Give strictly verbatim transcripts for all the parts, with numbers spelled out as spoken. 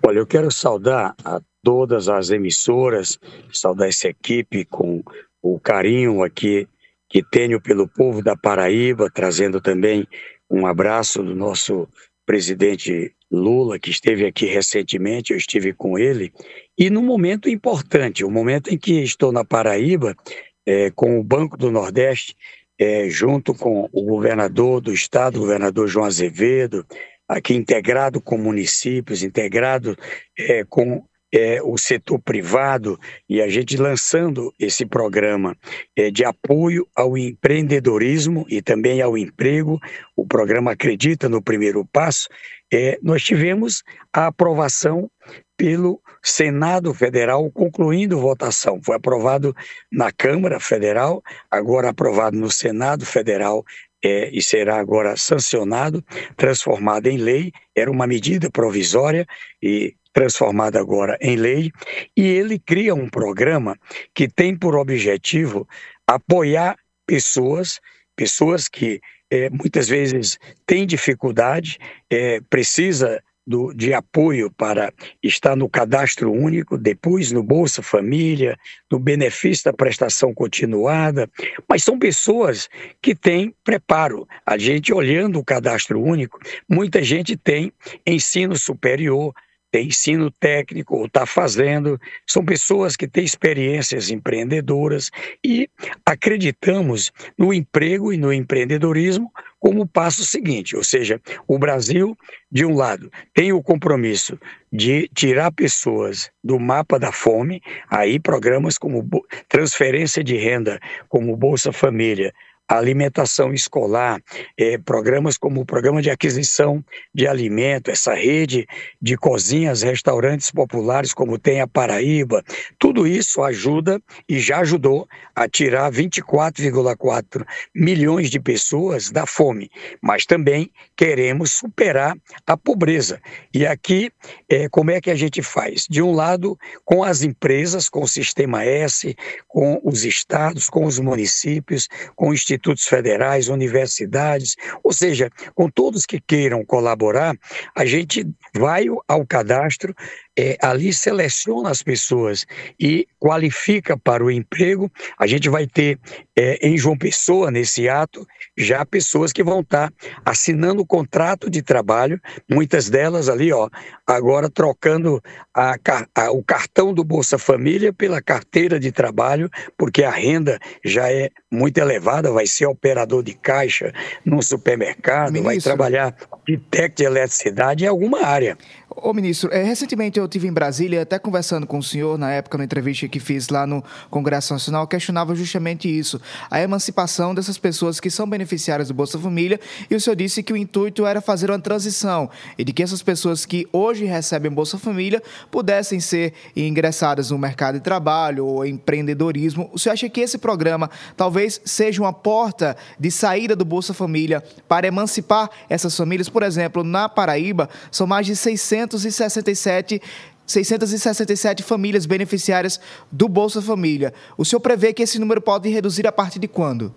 Olha, eu quero saudar a todas as emissoras, saudar essa equipe com o carinho aqui que tenho pelo povo da Paraíba, trazendo também um abraço do nosso presidente Lula, que esteve aqui recentemente, eu estive com ele, e num momento importante, o momento em que estou na Paraíba, eh, com o Banco do Nordeste, eh, junto com o governador do estado, o governador João Azevedo, aqui integrado com municípios, integrado eh, com eh, o setor privado, e a gente lançando esse programa eh, de apoio ao empreendedorismo e também ao emprego, o programa Acredita no Primeiro Passo, eh, nós tivemos a aprovação pelo Senado Federal, concluindo votação. Foi aprovado na Câmara Federal, agora aprovado no Senado Federal, É, e será agora sancionado, transformado em lei. Era uma medida provisória e transformada agora em lei, e ele cria um programa que tem por objetivo apoiar pessoas, pessoas que é, muitas vezes têm dificuldade, é, precisa Do, de apoio para estar no cadastro único, depois no Bolsa Família, no benefício da prestação continuada, mas são pessoas que têm preparo. A gente olhando o cadastro único, muita gente tem ensino superior, tem ensino técnico ou está fazendo, são pessoas que têm experiências empreendedoras e acreditamos no emprego e no empreendedorismo como o passo seguinte, ou seja, o Brasil, de um lado, tem o compromisso de tirar pessoas do mapa da fome, aí programas como transferência de renda, como Bolsa Família, alimentação escolar, eh, programas como o Programa de Aquisição de Alimento, essa rede de cozinhas, restaurantes populares como tem a Paraíba, tudo isso ajuda e já ajudou a tirar vinte e quatro vírgula quatro milhões de pessoas da fome, mas também queremos superar a pobreza. E aqui, eh, como é que a gente faz? De um lado, com as empresas, com o Sistema S, com os estados, com os municípios, com os institutos federais, universidades, ou seja, com todos que queiram colaborar, a gente vai ao cadastro, é, ali seleciona as pessoas e qualifica para o emprego. A gente vai ter é, em João Pessoa, nesse ato, já pessoas que vão estar assinando o contrato de trabalho, muitas delas ali, ó, agora trocando a, a, o cartão do Bolsa Família pela carteira de trabalho, porque a renda já é muito elevada, vai ser operador de caixa num supermercado, Ministro, vai trabalhar de técnico de eletricidade em alguma área. Ô, ministro, é, recentemente eu estive em Brasília, até conversando com o senhor, na época, na entrevista que fiz lá no Congresso Nacional, questionava justamente isso, a emancipação dessas pessoas que são beneficiárias do Bolsa Família, e o senhor disse que o intuito era fazer uma transição, e de que essas pessoas que hoje recebem Bolsa Família pudessem ser ingressadas no mercado de trabalho ou empreendedorismo. O senhor acha que esse programa talvez seja uma porta de saída do Bolsa Família para emancipar essas famílias? Por exemplo, na Paraíba, são mais de seiscentos e sessenta e sete seiscentas e sessenta e sete famílias beneficiárias do Bolsa Família. O senhor prevê que esse número pode reduzir a partir de quando?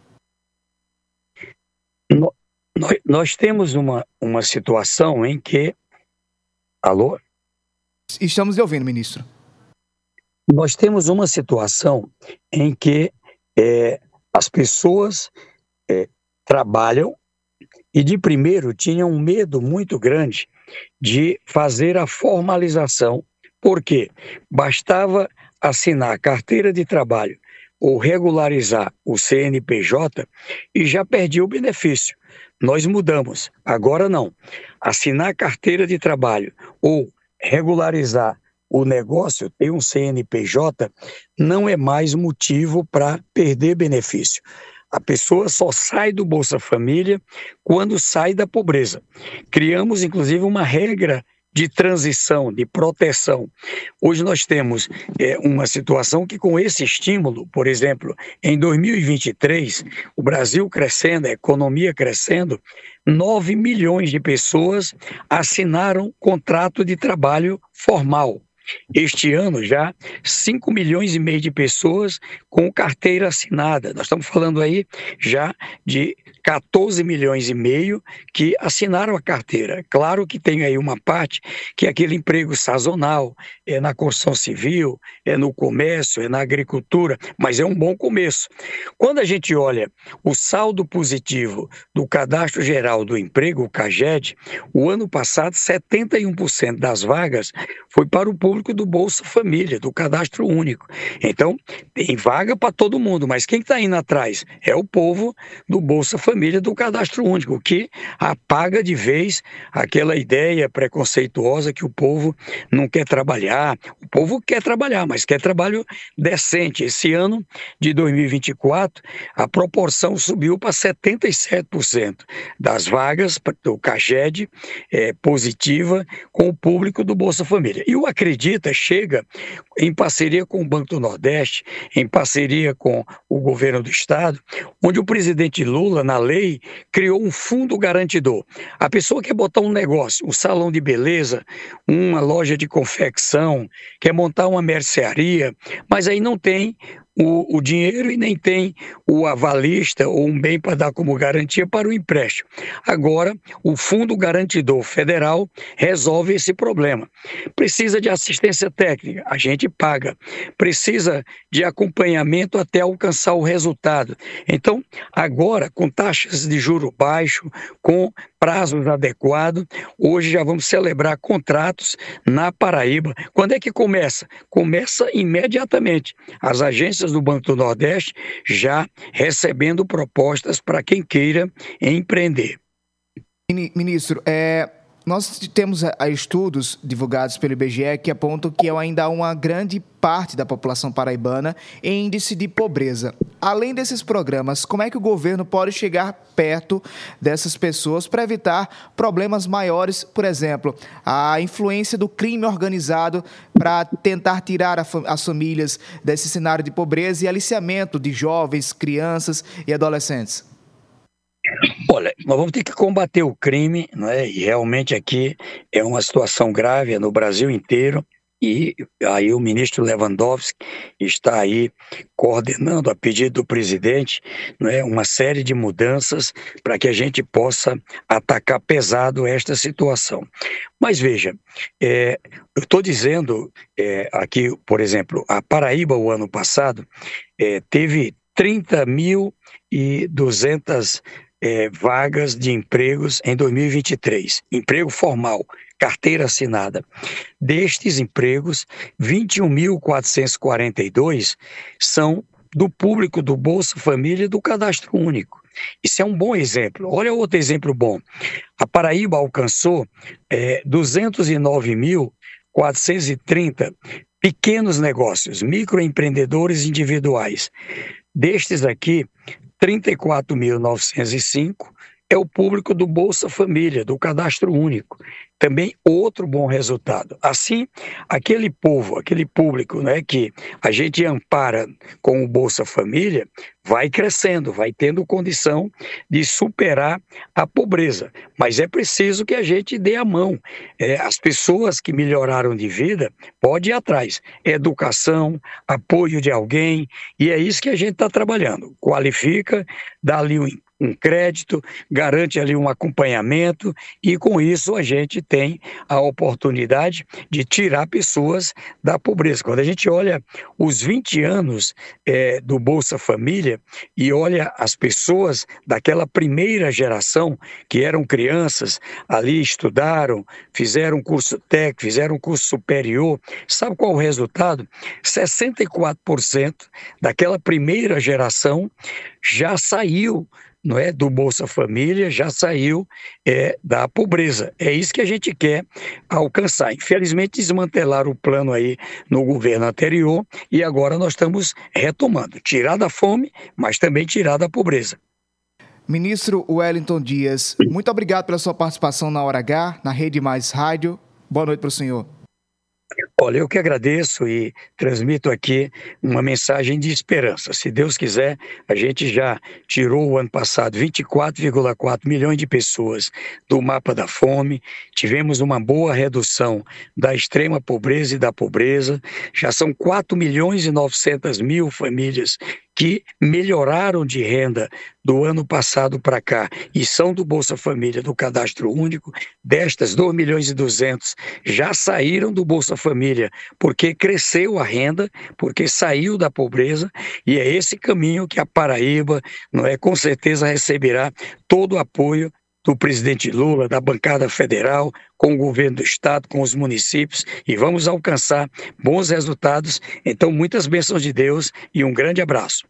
Nós, nós temos uma, uma situação em que... Alô? Estamos lhe ouvindo, ministro. Nós temos uma situação em que é, as pessoas é, trabalham e de primeiro tinham um medo muito grande de fazer a formalização, porque bastava assinar a carteira de trabalho ou regularizar o C N P J e já perdia o benefício. Nós mudamos, agora não. Assinar a carteira de trabalho ou regularizar o negócio, ter um C N P J, não é mais motivo para perder benefício. A pessoa só sai do Bolsa Família quando sai da pobreza. Criamos, inclusive, uma regra de transição, de proteção. Hoje nós temos é, uma situação que, com esse estímulo, por exemplo, em dois mil e vinte e três, o Brasil crescendo, a economia crescendo, nove milhões de pessoas assinaram contrato de trabalho formal. Este ano já cinco milhões e meio de pessoas com carteira assinada. Nós estamos falando aí já de quatorze milhões e meio que assinaram a carteira. Claro que tem aí uma parte que é aquele emprego sazonal, é na construção civil, é no comércio, é na agricultura, mas é um bom começo. Quando a gente olha o saldo positivo do Cadastro Geral do Emprego, o CAGED, o ano passado setenta e um por cento das vagas foi para o público do Bolsa Família, do Cadastro Único. Então, tem vaga para todo mundo, mas quem está indo atrás é o povo do Bolsa Família, do Cadastro Único, que apaga de vez aquela ideia preconceituosa que o povo não quer trabalhar. O povo quer trabalhar, mas quer trabalho decente. Esse ano de dois mil e vinte e quatro, a proporção subiu para setenta e sete por cento das vagas do CAGED é, positiva com o público do Bolsa Família. E o Acredita chega em parceria com o Banco do Nordeste, em parceria com o governo do estado, onde o presidente Lula, na lei, criou um fundo garantidor. A pessoa quer botar um negócio, um salão de beleza, uma loja de confecção, quer montar uma mercearia, mas aí não tem O, o dinheiro e nem tem o avalista ou um bem para dar como garantia para o empréstimo. Agora, o Fundo Garantidor Federal resolve esse problema. Precisa de assistência técnica, a gente paga. Precisa de acompanhamento até alcançar o resultado. Então, agora, com taxas de juro baixo, com prazos adequados, hoje já vamos celebrar contratos na Paraíba. Quando é que começa? Começa imediatamente. As agências do Banco do Nordeste já recebendo propostas para quem queira empreender. Ministro, é, nós temos estudos divulgados pelo I B G E que apontam que ainda há uma grande parte da população paraibana em índice de pobreza. Além desses programas, como é que o governo pode chegar perto dessas pessoas para evitar problemas maiores, por exemplo, a influência do crime organizado para tentar tirar as famílias desse cenário de pobreza e aliciamento de jovens, crianças e adolescentes? Olha, nós vamos ter que combater o crime, não é? E realmente aqui é uma situação grave, é no Brasil inteiro, e aí o ministro Lewandowski está aí coordenando, a pedido do presidente, não é, uma série de mudanças para que a gente possa atacar pesado esta situação. Mas veja, é, eu estou dizendo é, aqui, por exemplo, a Paraíba, o ano passado, é, teve trinta mil e duzentas É, vagas de empregos em dois mil e vinte e três, emprego formal, carteira assinada. Destes empregos, vinte e um mil quatrocentos e quarenta e dois são do público do Bolsa Família e do Cadastro Único. Isso é um bom exemplo. Olha outro exemplo bom. A Paraíba alcançou é, duzentos e nove mil quatrocentos e trinta pequenos negócios, microempreendedores individuais. Destes aqui, trinta e quatro mil novecentos e cinco é o público do Bolsa Família, do Cadastro Único. Também outro bom resultado. Assim, aquele povo, aquele público, né, que a gente ampara com o Bolsa Família, vai crescendo, vai tendo condição de superar a pobreza. Mas é preciso que a gente dê a mão. É, as pessoas que melhoraram de vida, pode ir atrás. Educação, apoio de alguém, e é isso que a gente está trabalhando. Qualifica, dá ali um um crédito, garante ali um acompanhamento e com isso a gente tem a oportunidade de tirar pessoas da pobreza. Quando a gente olha os vinte anos é, do Bolsa Família e olha as pessoas daquela primeira geração que eram crianças, ali estudaram, fizeram curso técnico, fizeram curso superior, sabe qual o resultado? sessenta e quatro por cento daquela primeira geração já saiu, não é, do Bolsa Família, já saiu é, da pobreza. É isso que a gente quer alcançar. Infelizmente desmantelaram o plano aí no governo anterior e agora nós estamos retomando. Tirar da fome, mas também tirar da pobreza. Ministro Wellington Dias, muito obrigado pela sua participação na Hora H, na Rede Mais Rádio. Boa noite para o senhor. Olha, eu que agradeço e transmito aqui uma mensagem de esperança. Se Deus quiser, a gente já tirou o ano passado vinte e quatro vírgula quatro milhões de pessoas do mapa da fome, tivemos uma boa redução da extrema pobreza e da pobreza, já são quatro milhões e novecentas mil famílias que melhoraram de renda do ano passado para cá e são do Bolsa Família, do Cadastro Único. Destas, dois milhões e duzentos já saíram do Bolsa Família porque cresceu a renda, porque saiu da pobreza, e é esse caminho que a Paraíba, não é, com certeza receberá todo o apoio do presidente Lula, da bancada federal, com o governo do estado, com os municípios, e vamos alcançar bons resultados. Então, muitas bênçãos de Deus e um grande abraço.